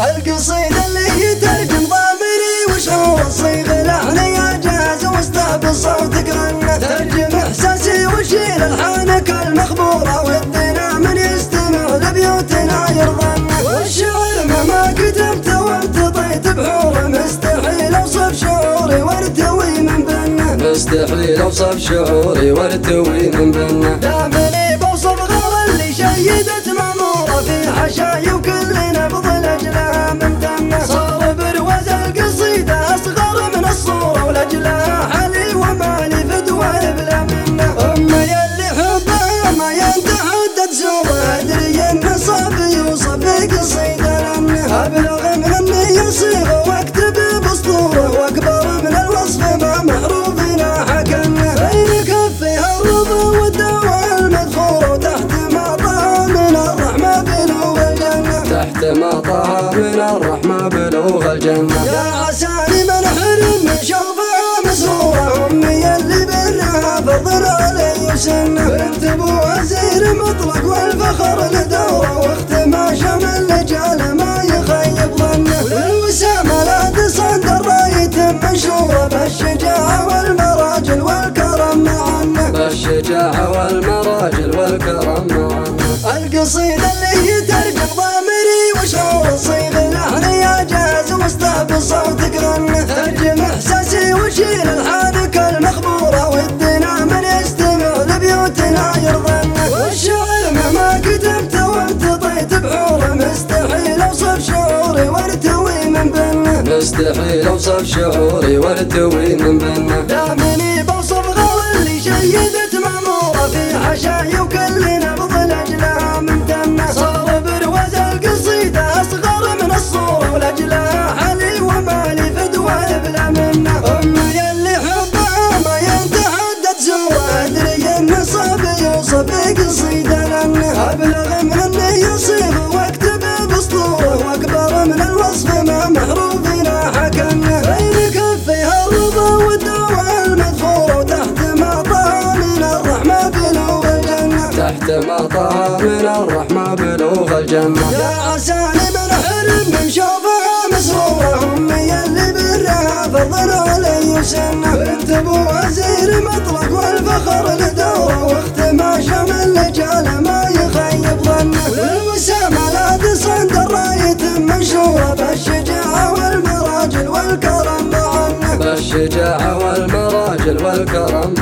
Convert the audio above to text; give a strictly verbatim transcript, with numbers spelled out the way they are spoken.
القصيدة اللي يترجم ضامري وشعور الصيغ لحني اجاز واستقبل صوتك غنى ترجم احساسي وشيل الحانك المخبورة ودنا من يستمع لبيوتنا يرضى والشعر مهما كتبت وانت طيت بحوره مستحيل اوصف شعوري وارتوي من بنا مستحيل اوصف شعوري وارتوي من بنا دامني بوصف غير اللي شيدت مامورة في حشاي وكل نبض لاجلها من دمه صار برواز القصيدة اصغر من الصورة ولاجلها حالي ومالي فدوى بلا منه امي اللي حبها ما ينتحدد سوى ادري ان صعب يوصف بقصيدة لانه ابلغ من اني يصيغ واكتب باسطورة واكبر من الوصف ما محروفنا حكمه بين كفيها الرضا والدواء المذخورة وتحت ما طه من الرحمة بلوغ الجنة تحت ما طه من الرحمة بلوغ الجنة يا عساني من حرم من شوفها مسرورة امي اللي برها فضل علي وسنه بنت ابو وزير مطلق والفخر لدوره واخت ما شمل لجال ما يخيب ظنه والوسامة لا تصد الراية منشورة بالشجاعة والمراجل والكرم معنا بالشجاعة والمراجل والكرم معنا القصيدة اللي يترجم ضامري وشعور الصيغ لحني اجاز واستقبل صوتك غنى ترجم احساسي وشيل الحانك المخبورة ودنا من يستمع لبيوتنا يرضى والشعر مهما كتبت وانت طيت بحوره مستحيل اوصف شعوري وارتوي من بنا مستحيل اوصف شعوري وارتوي من بنا دامني بوصف غير اللي شيدت مامورة في حشاي وكل نبض لاجلها من دمه صار برواز القصيدة اصغر من الصورة ولاجلها حالي ومالي فدوى بلا منه امي اللي حبها ما ينتحدد سوى ادري ان صعب يوصف بقصيدة لانه ابلغ من اني يصيغ واكتب باسطورة واكبر من الوصف ما محروفنا حكمه بين كفيها الرضا والدواء المذخورة وتحت ما طه من الرحمة بلوغ الجنة تحت ما طه من الرحمة بلوغ الجنة يا عساني من حرم من شوفها مسرورة امي اللي برها فضل علي وسنه بنت ابو وزير مطلق والفخر لدوره واخت ما شمل لجال ما يخيب ظنه والوسامة لا تصد الراية منشورة بالشجاعة والمراجل والكرم معنا بالشجاعة والمراجل والكرم